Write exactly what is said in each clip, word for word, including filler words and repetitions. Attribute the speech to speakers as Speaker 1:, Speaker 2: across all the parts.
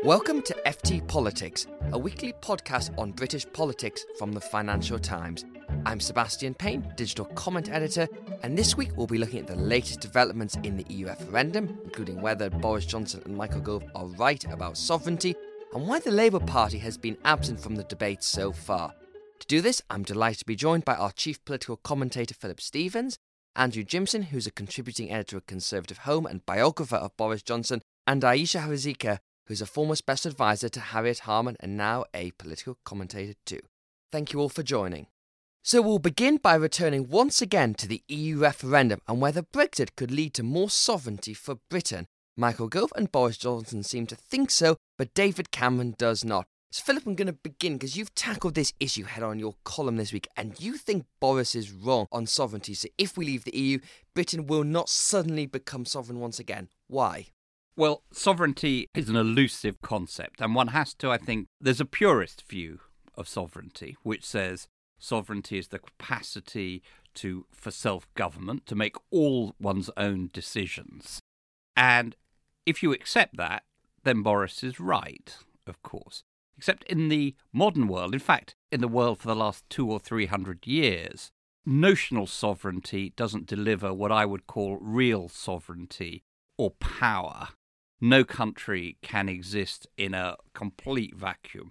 Speaker 1: Welcome to F T Politics, a weekly podcast on British politics from the Financial Times. I'm Sebastian Payne, digital comment editor, and this week we'll be looking at the latest developments in the E U referendum, including whether Boris Johnson and Michael Gove are right about sovereignty, and why the Labour Party has been absent from the debate so far. To do this, I'm delighted to be joined by our chief political commentator Philip Stevens, Andrew Jimson, who's a contributing editor of Conservative Home and biographer of Boris Johnson, and Ayesha Harazika, who's a former special advisor to Harriet Harman and now a political commentator too. Thank you all for joining. So we'll begin by returning once again to the E U referendum and whether Brexit could lead to more sovereignty for Britain. Michael Gove and Boris Johnson seem to think so, but David Cameron does not. So Philip, I'm going to begin because you've tackled this issue head on in your column this week, and you think Boris is wrong on sovereignty. So if we leave the E U, Britain will not suddenly become sovereign once again. Why?
Speaker 2: Well, sovereignty is an elusive concept, and one has to, I think, there's a purist view of sovereignty, which says sovereignty is the capacity to for self-government, to make all one's own decisions. And if you accept that, then Boris is right, of course. Except in the modern world, in fact, in the world for the last two or three hundred years, notional sovereignty doesn't deliver what I would call real sovereignty or power. No country can exist in a complete vacuum.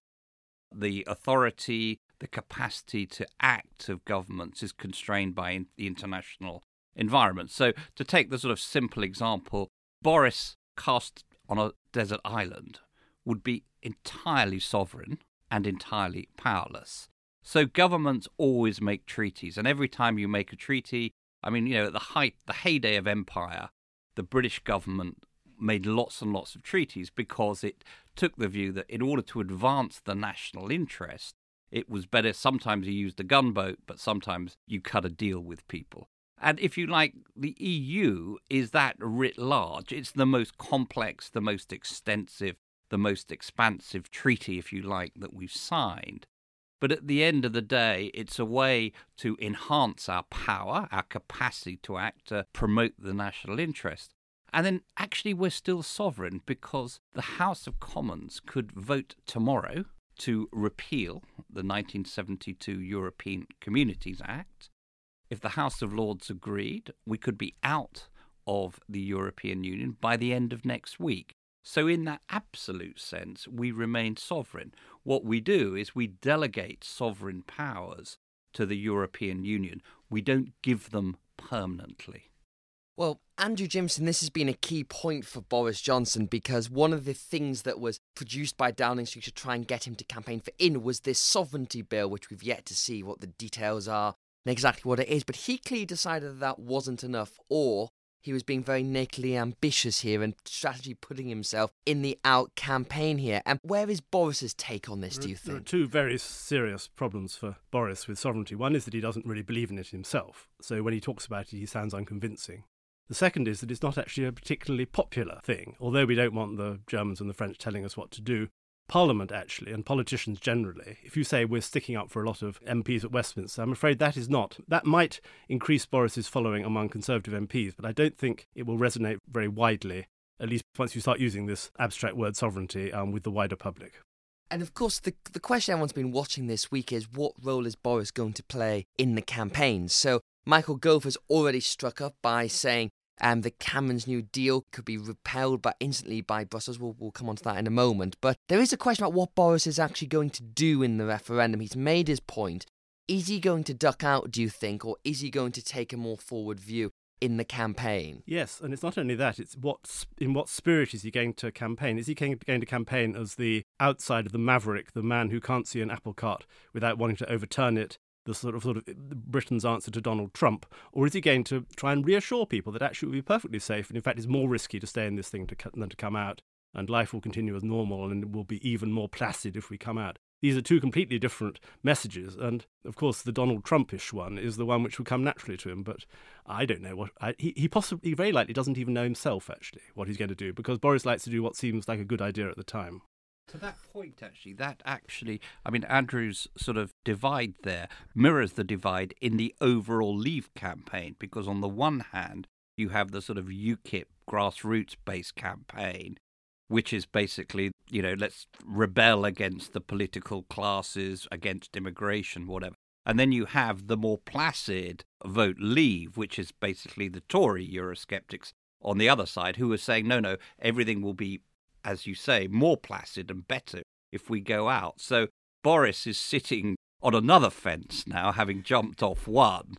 Speaker 2: The authority, the capacity to act of governments is constrained by the international environment. So to take the sort of simple example, Boris cast on a desert island would be entirely sovereign and entirely powerless. So governments always make treaties, and every time you make a treaty, I mean, you know, at the height, the heyday of empire, the British government made lots and lots of treaties because it took the view that in order to advance the national interest, it was better sometimes you used a gunboat, but sometimes you cut a deal with people. And if you like, the E U is that writ large. It's the most complex, the most extensive, the most expansive treaty, if you like, that we've signed. But at the end of the day, it's a way to enhance our power, our capacity to act, to promote the national interest. And then actually we're still sovereign because the House of Commons could vote tomorrow to repeal the nineteen seventy-two European Communities Act. If the House of Lords agreed, we could be out of the European Union by the end of next week. So in that absolute sense, we remain sovereign. What we do is we delegate sovereign powers to the European Union. We don't give them permanently.
Speaker 1: Well, Andrew Jimson, this has been a key point for Boris Johnson because one of the things that was produced by Downing Street to try and get him to campaign for in was this sovereignty bill, which we've yet to see what the details are and exactly what it is. But he clearly decided that that wasn't enough, or he was being very nakedly ambitious here and strategy putting himself in the out campaign here. And where is Boris's take on this, do you think?
Speaker 3: There are two very serious problems for Boris with sovereignty. One is that he doesn't really believe in it himself. So when he talks about it, he sounds unconvincing. The second is that it's not actually a particularly popular thing. Although we don't want the Germans and the French telling us what to do, Parliament actually, and politicians generally, if you say we're sticking up for a lot of M Ps at Westminster, I'm afraid that is not. That might increase Boris's following among Conservative M Ps, but I don't think it will resonate very widely, at least once you start using this abstract word sovereignty um, with the wider public.
Speaker 1: And of course, the the question everyone's been watching this week is what role is Boris going to play in the campaign? So Michael Gove has already struck up by saying Um, the Cameron's New Deal could be repelled but instantly by Brussels. We'll, we'll come on to that in a moment. But there is a question about what Boris is actually going to do in the referendum. He's made his point. Is he going to duck out, do you think, or is he going to take a more forward view in the campaign?
Speaker 3: Yes, and it's not only that, it's what in what spirit is he going to campaign? Is he going to campaign as the outsider, the maverick, the man who can't see an apple cart without wanting to overturn it, the sort of sort of Britain's answer to Donald Trump, or is he going to try and reassure people that actually it will be perfectly safe, and in fact it's more risky to stay in this thing to, than to come out, and life will continue as normal, and it will be even more placid if we come out? These are two completely different messages, and of course the Donald Trumpish one is the one which will come naturally to him. But I don't know what I, he he possibly, very likely, doesn't even know himself actually what he's going to do, because Boris likes to do what seems like a good idea at the time.
Speaker 2: To that point, actually, that actually, I mean, Andrew's sort of divide there mirrors the divide in the overall Leave campaign, because on the one hand, you have the sort of UKIP grassroots-based campaign, which is basically, you know, let's rebel against the political classes, against immigration, whatever. And then you have the more placid Vote Leave, which is basically the Tory Eurosceptics on the other side, who are saying, no, no, everything will be, as you say, more placid and better if we go out. So Boris is sitting on another fence now, having jumped off one,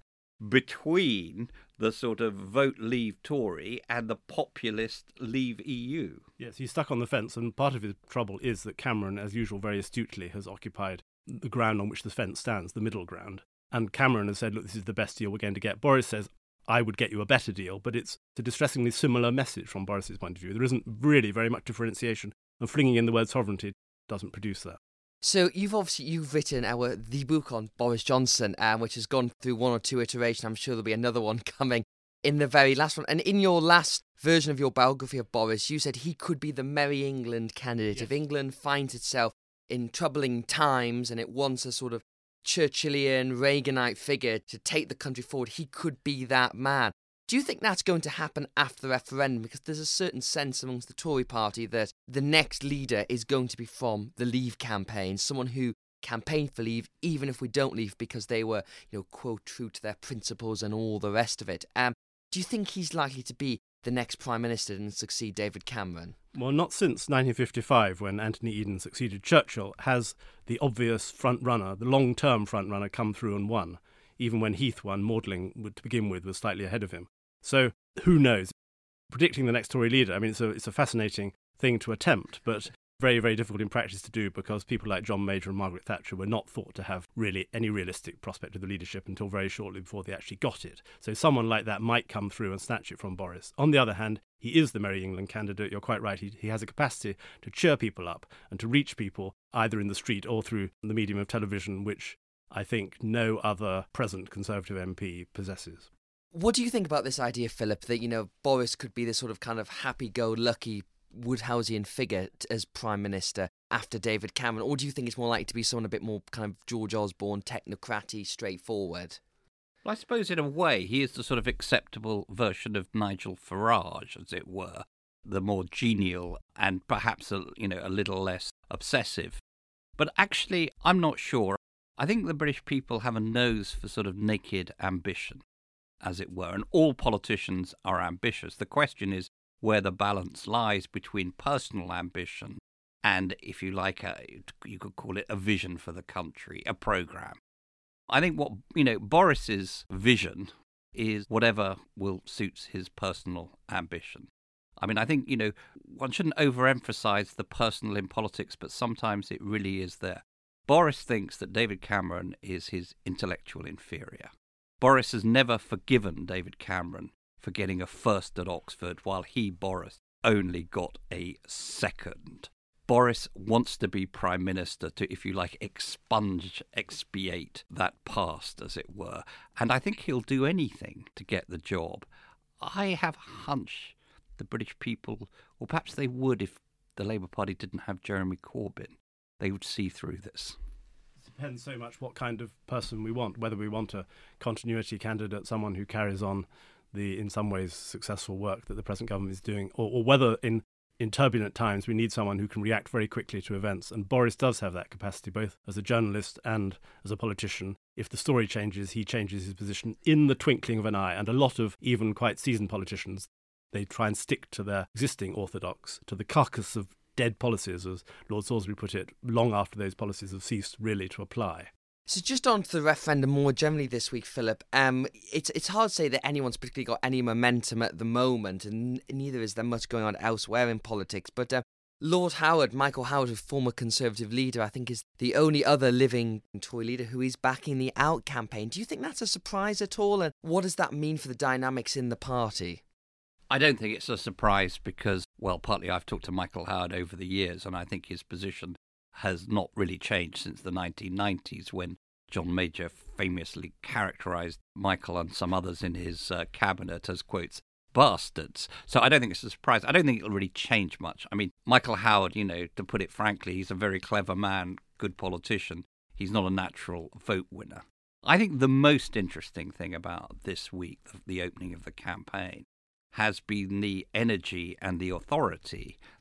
Speaker 2: between the sort of Vote Leave Tory and the populist Leave E U.
Speaker 3: Yes, he's stuck on the fence, and part of his trouble is that Cameron, as usual, very astutely has occupied the ground on which the fence stands, the middle ground. And Cameron has said, look, this is the best deal we're going to get. Boris says, I would get you a better deal, but it's a distressingly similar message from Boris's point of view. There isn't really very much differentiation, and flinging in the word sovereignty doesn't produce that.
Speaker 1: So you've obviously you've written our the book on Boris Johnson, um, which has gone through one or two iterations. I'm sure there'll be another one coming in the very last one. And in your last version of your biography of Boris, you said he could be the Merry England candidate. Yes. If England finds itself in troubling times and it wants a sort of Churchillian, Reaganite figure to take the country forward, he could be that man. Do you think that's going to happen after the referendum? Because there's a certain sense amongst the Tory party that the next leader is going to be from the Leave campaign, someone who campaigned for Leave, even if we don't leave, because they were, you know, quote, true to their principles and all the rest of it. Um, do you think he's likely to be the next Prime Minister and succeed David Cameron?
Speaker 3: Well, not since nineteen fifty-five, when Anthony Eden succeeded Churchill, has the obvious front-runner, the long-term front-runner, come through and won, even when Heath won. Magdalen, to begin with, was slightly ahead of him. So, who knows? Predicting the next Tory leader, I mean, it's a, it's a fascinating thing to attempt, but very, very difficult in practice to do, because people like John Major and Margaret Thatcher were not thought to have really any realistic prospect of the leadership until very shortly before they actually got it. So someone like that might come through and snatch it from Boris. On the other hand, he is the Merry England candidate. You're quite right. He, he has a capacity to cheer people up and to reach people either in the street or through the medium of television, which I think no other present Conservative M P possesses.
Speaker 1: What do you think about this idea, Philip, that, you know, Boris could be this sort of kind of happy-go-lucky Woodhousesian figure as Prime Minister after David Cameron? Or do you think it's more likely to be someone a bit more kind of George Osborne, technocratic, straightforward?
Speaker 2: Well, I suppose in a way he is the sort of acceptable version of Nigel Farage, as it were, the more genial and perhaps a, you know, a little less obsessive. But actually, I'm not sure. I think the British people have a nose for sort of naked ambition, as it were, and all politicians are ambitious. The question is where the balance lies between personal ambition and, if you like, a, you could call it a vision for the country, a programme. I think what, you know, Boris's vision is whatever will suit his personal ambition. I mean, I think, you know, one shouldn't overemphasise the personal in politics, but sometimes it really is there. Boris thinks that David Cameron is his intellectual inferior. Boris has never forgiven David Cameron for getting a first at Oxford, while he, Boris, only got a second. Boris wants to be Prime Minister to, if you like, expunge, expiate that past, as it were. And I think he'll do anything to get the job. I have a hunch the British people, or perhaps they would if the Labour Party didn't have Jeremy Corbyn, they would see through this.
Speaker 3: It depends so much what kind of person we want, whether we want a continuity candidate, someone who carries on the, in some ways, successful work that the present government is doing, or, or whether in, in turbulent times we need someone who can react very quickly to events. And Boris does have that capacity, both as a journalist and as a politician. If the story changes, he changes his position in the twinkling of an eye. And a lot of even quite seasoned politicians, they try and stick to their existing orthodox, to the carcass of dead policies, as Lord Salisbury put it, long after those policies have ceased really to apply.
Speaker 1: So just on to the referendum more generally this week, Philip. Um, it's it's hard to say that anyone's particularly got any momentum at the moment, and neither is there much going on elsewhere in politics. But uh, Lord Howard, Michael Howard, a former Conservative leader, I think is the only other living Tory leader who is backing the Out campaign. Do you think that's a surprise at all? And what does that mean for the dynamics in the party?
Speaker 2: I don't think it's a surprise because, well, partly I've talked to Michael Howard over the years, and I think his position has not really changed since the nineteen nineties, when John Major famously characterised Michael and some others in his uh, cabinet as, quotes, bastards. So I don't think it's a surprise. I don't think it'll really change much. I mean, Michael Howard, you know, to put it frankly, he's a very clever man, good politician. He's not a natural vote winner. I think the most interesting thing about this week, the opening of the campaign, has been the energy and the authority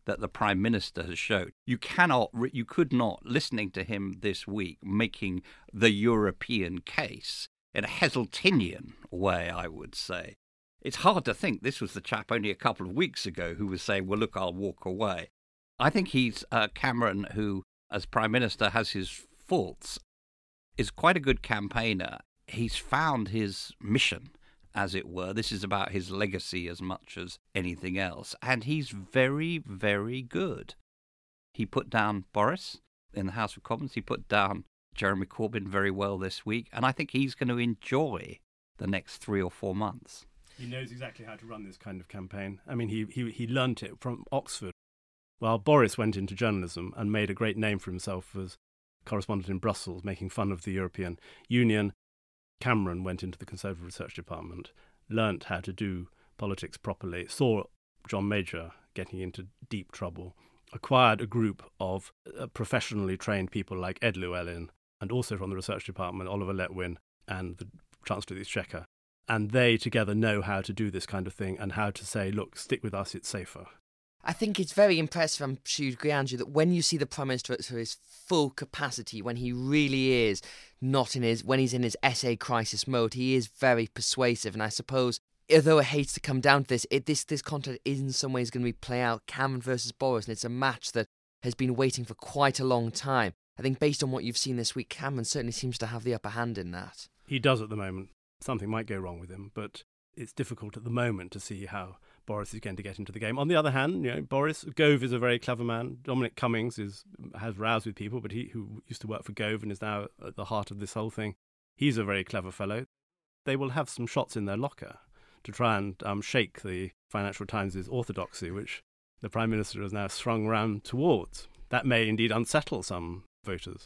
Speaker 2: that the Prime Minister has shown. You cannot, you could not, listening to him this week, making the European case in a Heseltinian way, I would say. It's hard to think this was the chap only a couple of weeks ago who was saying, well, look, I'll walk away. I think he's uh, Cameron, who, as Prime Minister, has his faults, is quite a good campaigner. He's found his mission, as it were. This is about his legacy as much as anything else. And he's very, very good. He put down Boris in the House of Commons. He put down Jeremy Corbyn very well this week. And I think he's going to enjoy the next three or four months.
Speaker 3: He knows exactly how to run this kind of campaign. I mean, he, he, he learnt it from Oxford. While Boris went into journalism and made a great name for himself as correspondent in Brussels, making fun of the European Union, Cameron went into the Conservative Research Department, learnt how to do politics properly, saw John Major getting into deep trouble, acquired a group of uh, professionally trained people like Ed Llewellyn, and also from the Research Department, Oliver Letwin and the Chancellor of the Exchequer. And they together know how to do this kind of thing and how to say, look, stick with us, it's safer.
Speaker 1: I think it's very impressive, I'm sure you agree, Andrew, that when you see the Prime Minister at his full capacity, when he really is not in his, when he's in his essay crisis mode, he is very persuasive. And I suppose, although it hates to come down to this, it, this this contest is in some ways going to be play out Cameron versus Boris, and it's a match that has been waiting for quite a long time. I think based on what you've seen this week, Cameron certainly seems to have the upper hand in that.
Speaker 3: He does at the moment. Something might go wrong with him, but it's difficult at the moment to see how Boris is going to get into the game. On the other hand, you know, Boris, Gove is a very clever man. Dominic Cummings is has rows with people, but he who used to work for Gove and is now at the heart of this whole thing. He's a very clever fellow. They will have some shots in their locker to try and um, shake the Financial Times' orthodoxy, which the Prime Minister has now swung round towards. That may indeed unsettle some voters.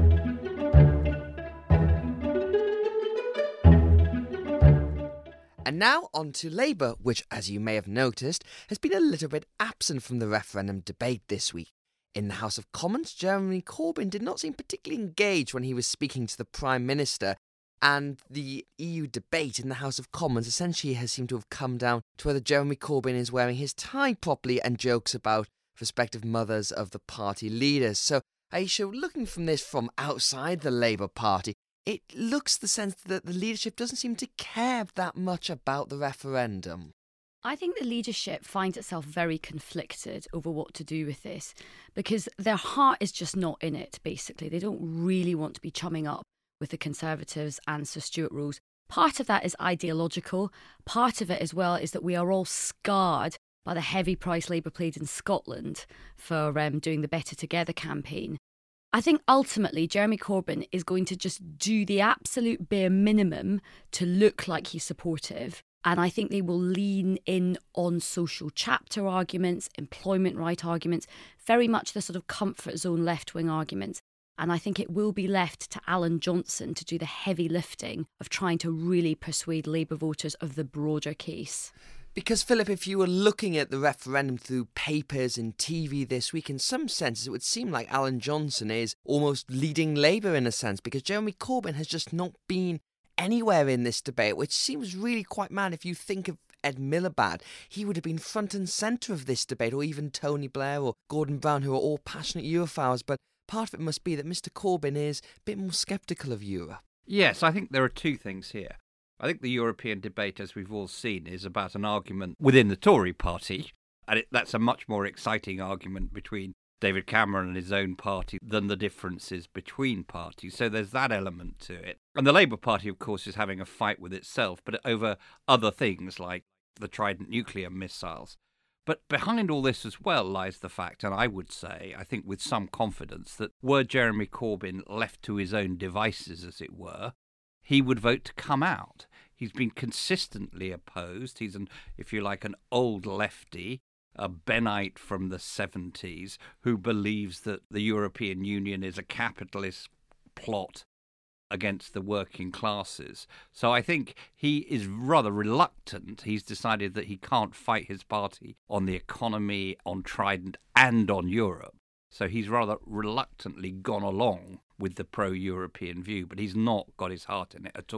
Speaker 1: And now on to Labour, which, as you may have noticed, has been a little bit absent from the referendum debate this week. In the House of Commons, Jeremy Corbyn did not seem particularly engaged when he was speaking to the Prime Minister, and the E U debate in the House of Commons essentially has seemed to have come down to whether Jeremy Corbyn is wearing his tie properly and jokes about respective mothers of the party leaders. So, Aisha, looking from this from outside the Labour Party, it looks the sense that the leadership doesn't seem to care that much about the referendum.
Speaker 4: I think the leadership finds itself very conflicted over what to do with this because their heart is just not in it, basically. They don't really want to be chumming up with the Conservatives and Sir Stuart Rose. Part of that is ideological. Part of it as well is that we are all scarred by the heavy price Labour played in Scotland for um, doing the Better Together campaign. I think ultimately Jeremy Corbyn is going to just do the absolute bare minimum to look like he's supportive. And I think they will lean in on social chapter arguments, employment right arguments, very much the sort of comfort zone left-wing arguments. And I think it will be left to Alan Johnson to do the heavy lifting of trying to really persuade Labour voters of the broader case.
Speaker 1: Because, Philip, if you were looking at the referendum through papers and T V this week, in some senses it would seem like Alan Johnson is almost leading Labour in a sense, because Jeremy Corbyn has just not been anywhere in this debate, which seems really quite mad. If you think of Ed Miliband, he would have been front and centre of this debate, or even Tony Blair or Gordon Brown, who are all passionate Europhiles. But part of it must be that Mister Corbyn is a bit more sceptical of Europe.
Speaker 2: Yes, I think there are two things here. I think the European debate, as we've all seen, is about an argument within the Tory party, and it, that's a much more exciting argument between David Cameron and his own party than the differences between parties. So there's that element to it. And the Labour Party, of course, is having a fight with itself, but over other things like the Trident nuclear missiles. But behind all this as well lies the fact, and I would say, I think with some confidence, that were Jeremy Corbyn left to his own devices, as it were, he would vote to come out. He's been consistently opposed. He's, an, if you like, an old lefty, a Benite from the seventies, who believes that the European Union is a capitalist plot against the working classes. So I think he is rather reluctant. He's decided that he can't fight his party on the economy, on Trident, and on Europe. So he's rather reluctantly gone along with the pro-European view, but he's not got his heart in it at all.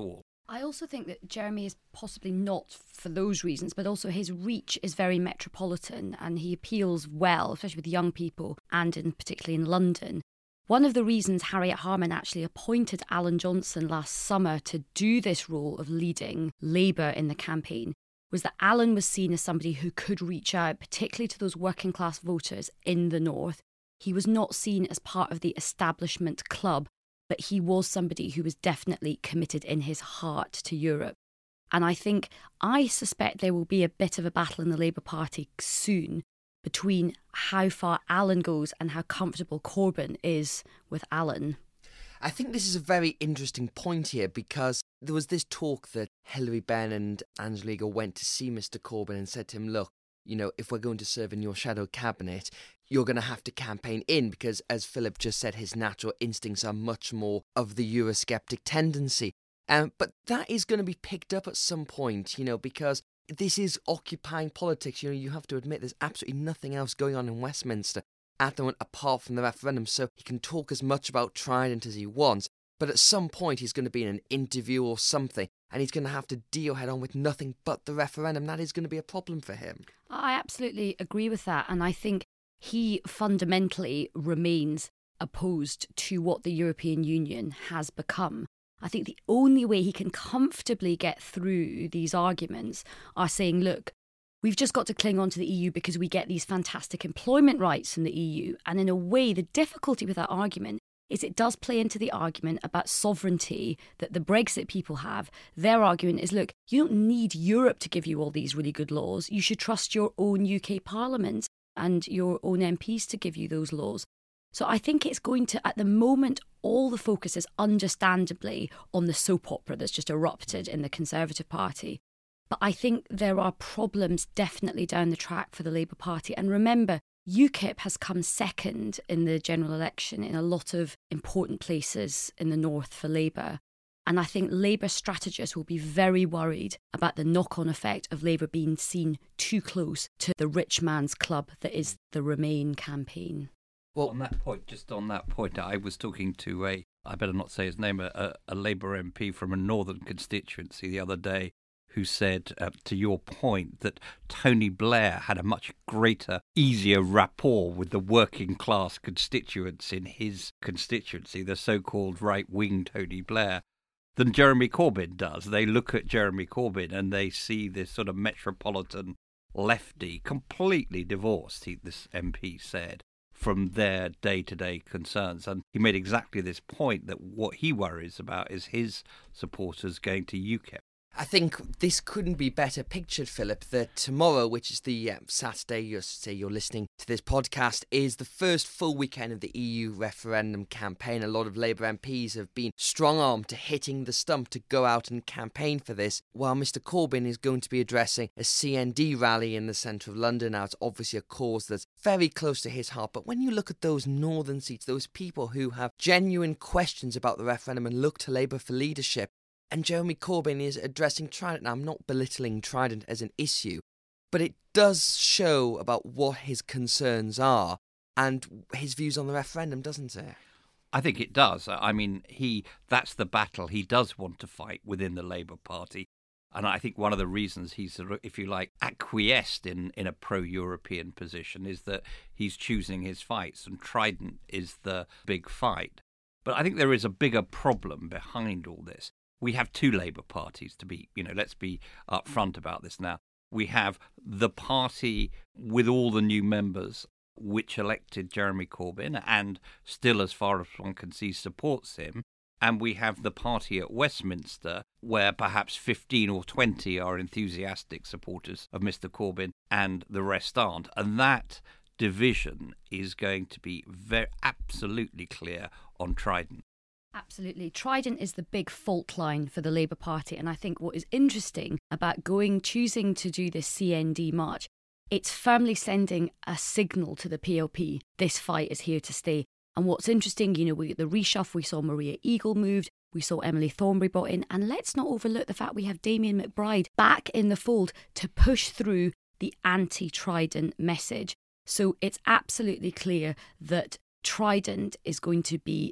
Speaker 4: I also think that Jeremy is possibly not for those reasons, but also his reach is very metropolitan and he appeals well, especially with young people and in particularly in London. One of the reasons Harriet Harman actually appointed Alan Johnson last summer to do this role of leading Labour in the campaign was that Alan was seen as somebody who could reach out, particularly to those working class voters in the north. He was not seen as part of the establishment club, but he was somebody who was definitely committed in his heart to Europe. And I think, I suspect there will be a bit of a battle in the Labour Party soon between how far Alan goes and how comfortable Corbyn is with Alan.
Speaker 1: I think this is a very interesting point here because there was this talk that Hilary Benn and Angela Eagle went to see Mister Corbyn and said to him, look, you know, if we're going to serve in your shadow cabinet, you're going to have to campaign in because, as Philip just said, his natural instincts are much more of the Eurosceptic tendency. Um, but that is going to be picked up at some point, you know, because this is occupying politics. You know, you have to admit there's absolutely nothing else going on in Westminster at the moment apart from the referendum, so he can talk as much about Trident as he wants, but at some point he's going to be in an interview or something, and he's going to have to deal head on with nothing but the referendum. That is going to be a problem for him.
Speaker 4: I absolutely agree with that, and I think he fundamentally remains opposed to what the European Union has become. I think the only way he can comfortably get through these arguments are saying, look, we've just got to cling on to the E U because we get these fantastic employment rights from the E U. And in a way, the difficulty with that argument is it does play into the argument about sovereignty that the Brexit people have. Their argument is, look, you don't need Europe to give you all these really good laws. You should trust your own U K Parliament and your own M Ps to give you those laws. So I think it's going to, at the moment, all the focus is understandably on the soap opera that's just erupted in the Conservative Party. But I think there are problems definitely down the track for the Labour Party. And remember, UKIP has come second in the general election in a lot of important places in the north for Labour. And I think Labour strategists will be very worried about the knock-on effect of Labour being seen too close to the rich man's club that is the Remain campaign.
Speaker 2: Well, on that point, just on that point, I was talking to a, I better not say his name, a, a Labour M P from a northern constituency the other day who said, uh, to your point, that Tony Blair had a much greater, easier rapport with the working class constituents in his constituency, the so-called right-wing Tony Blair, than Jeremy Corbyn does. They look at Jeremy Corbyn and they see this sort of metropolitan lefty, completely divorced, he, this M P said, from their day-to-day concerns. And he made exactly this point that what he worries about is his supporters going to UKIP.
Speaker 1: I think this couldn't be better pictured, Philip, that tomorrow, which is the um, Saturday, you say you're listening to this podcast, is the first full weekend of the E U referendum campaign. A lot of Labour M Ps have been strong-armed to hitting the stump to go out and campaign for this, while Mister Corbyn is going to be addressing a C N D rally in the centre of London. Now, it's obviously a cause that's very close to his heart, but when you look at those northern seats, those people who have genuine questions about the referendum and look to Labour for leadership, and Jeremy Corbyn is addressing Trident. Now, I'm not belittling Trident as an issue, but it does show about what his concerns are and his views on the referendum, doesn't it?
Speaker 2: I think it does. I mean, he that's the battle he does want to fight within the Labour Party. And I think one of the reasons he's, if you like, acquiesced in, in a pro-European position is that he's choosing his fights, and Trident is the big fight. But I think there is a bigger problem behind all this. We have two Labour parties to be, you know, let's be upfront about this now. We have the party with all the new members which elected Jeremy Corbyn and still, as far as one can see, supports him. And we have the party at Westminster where perhaps fifteen or twenty are enthusiastic supporters of Mister Corbyn and the rest aren't. And that division is going to be very absolutely clear on Trident.
Speaker 4: Absolutely. Trident is the big fault line for the Labour Party. And I think what is interesting about going, choosing to do this C N D march, it's firmly sending a signal to the P L P. This fight is here to stay. And what's interesting, you know, we the reshuffle, we saw Maria Eagle moved, we saw Emily Thornberry brought in. And let's not overlook the fact we have Damien McBride back in the fold to push through the anti-Trident message. So it's absolutely clear that Trident is going to be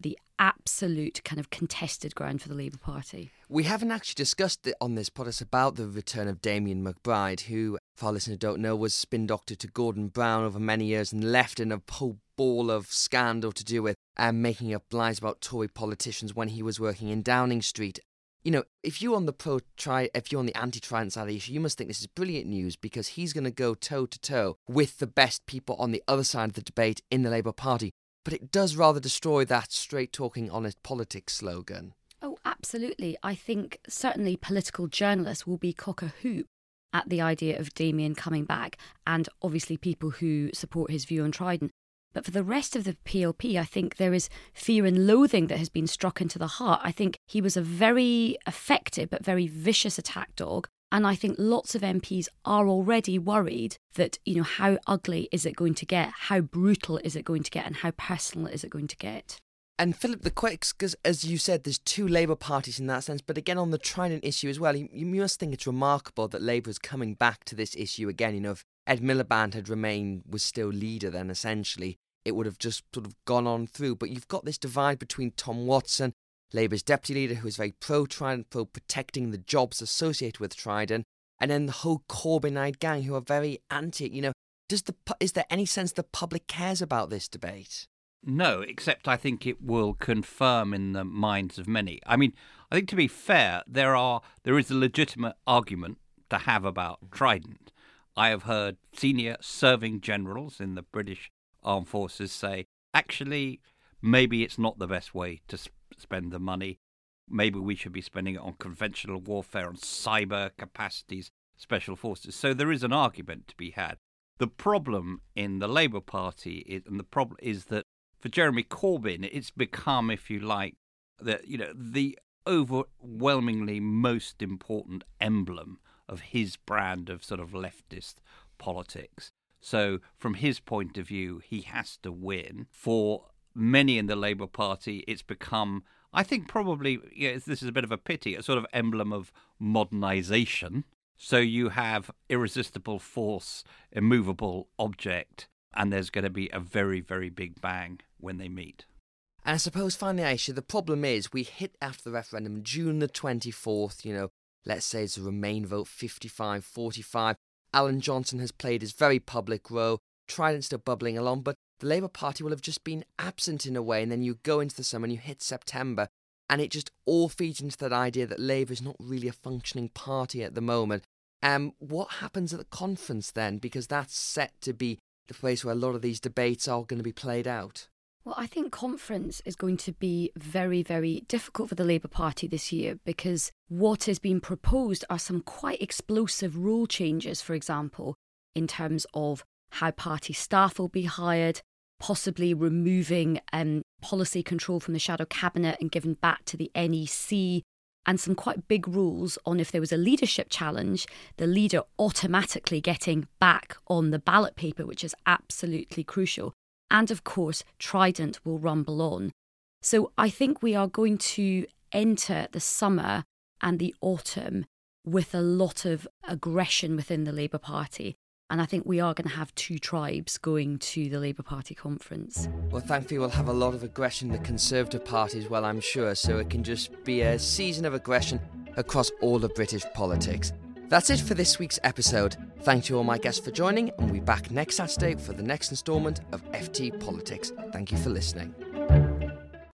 Speaker 4: the absolute kind of contested ground for the Labour Party.
Speaker 1: We haven't actually discussed it on this podcast about the return of Damien McBride, who, for our listeners who don't know, was spin doctor to Gordon Brown over many years and left in a whole ball of scandal to do with um, making up lies about Tory politicians when he was working in Downing Street. You know, if you're on the pro tri, if you're on the anti-Trident side of the issue, you must think this is brilliant news, because he's going to go toe to toe with the best people on the other side of the debate in the Labour Party. But it does rather destroy that straight-talking, honest politics slogan.
Speaker 4: Oh, absolutely. I think certainly political journalists will be cock-a-hoop at the idea of Damien coming back, and obviously people who support his view on Trident. But for the rest of the P L P, I think there is fear and loathing that has been struck into the heart. I think he was a very effective but very vicious attack dog. And I think lots of M Ps are already worried that, you know, how ugly is it going to get? How brutal is it going to get? And how personal is it going to get?
Speaker 1: And Philip, the quicks, because as you said, there's two Labour parties in that sense. But again, on the Trident issue as well, you, you must think it's remarkable that Labour is coming back to this issue again. You know, if Ed Miliband had remained, was still leader, then essentially it would have just sort of gone on through. But you've got this divide between Tom Watson, Labour's deputy leader, who is very pro-Trident, pro-protecting the jobs associated with Trident, and then the whole Corbynite gang who are very anti it. You know, does the is there any sense the public cares about this debate?
Speaker 2: No, except I think it will confirm in the minds of many. I mean, I think to be fair, there are there is a legitimate argument to have about Trident. I have heard senior serving generals in the British Armed Forces say, actually, maybe it's not the best way to sp- spend the money. Maybe we should be spending it on conventional warfare, on cyber capacities, special forces. So there is an argument to be had. The problem in the Labour Party is, and the problem is that for Jeremy Corbyn, it's become, if you like, the you know the overwhelmingly most important emblem of his brand of sort of leftist politics. So from his point of view, he has to win. For many in the Labour Party, it's become, I think probably, yeah, this is a bit of a pity, a sort of emblem of modernisation. So you have irresistible force, immovable object, and there's going to be a very, very big bang when they meet.
Speaker 1: And I suppose finally, Aisha, the problem is we hit after the referendum June the twenty-fourth, you know, let's say it's a Remain vote fifty-five forty-five. Alan Johnson has played his very public role, Trident's still bubbling along, but the Labour Party will have just been absent in a way, and then you go into the summer and you hit September, and it just all feeds into that idea that Labour is not really a functioning party at the moment. Um, what happens at the conference then? Because that's set to be the place where a lot of these debates are going to be played out.
Speaker 4: Well, I think conference is going to be very, very difficult for the Labour Party this year, because what is being proposed are some quite explosive rule changes, for example, in terms of how party staff will be hired, possibly removing um, policy control from the shadow cabinet and given back to the N E C, and some quite big rules on if there was a leadership challenge, the leader automatically getting back on the ballot paper, which is absolutely crucial. And of course, Trident will rumble on. So I think we are going to enter the summer and the autumn with a lot of aggression within the Labour Party. And I think we are going to have two tribes going to the Labour Party conference.
Speaker 1: Well, thankfully we'll have a lot of aggression in the Conservative Party as well, I'm sure. So it can just be a season of aggression across all of British politics. That's it for this week's episode. Thank you all my guests for joining, and we'll be back next Saturday for the next instalment of F T Politics. Thank you for listening.